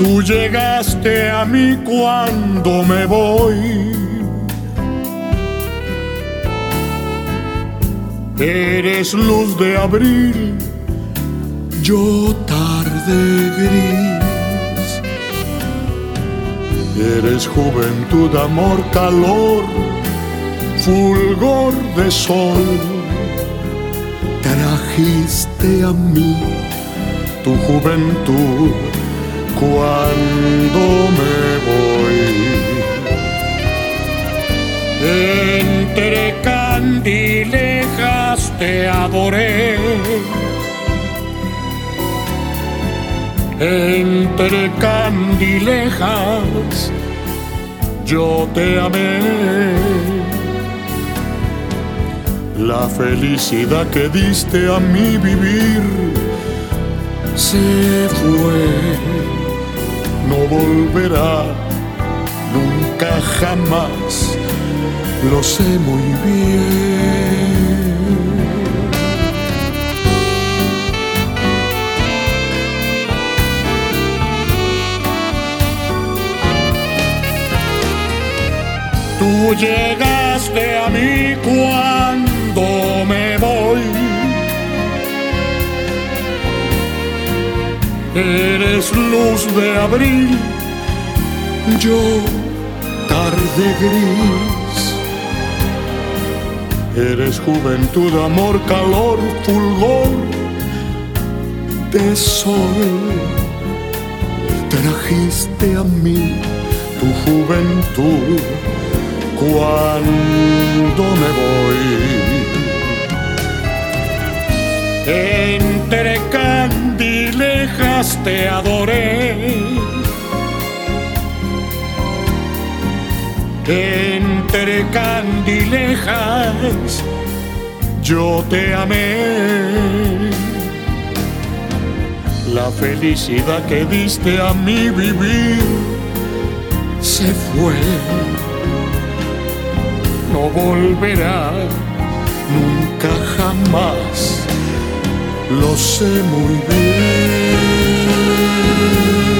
Tú llegaste a mí cuando me voy. Eres luz de abril, yo tarde gris. Eres juventud, amor, calor, fulgor de sol. Trajiste a mí tu juventud cuando me voy. Entre candilejas te adoré, entre candilejas yo te amé. La felicidad que diste a mi vivir se fue, no volverá nunca jamás, lo sé muy bien. Tú llegaste a mí cuando me voy. Eres luz de abril, yo tarde gris. Eres juventud, amor, calor, fulgor de sol. Trajiste a mí tu juventud cuando me voy. Entre candilejas te adoré, entre candilejas yo te amé. La felicidad que diste a mi vivir se fue, no volverá nunca jamás, lo sé muy bien.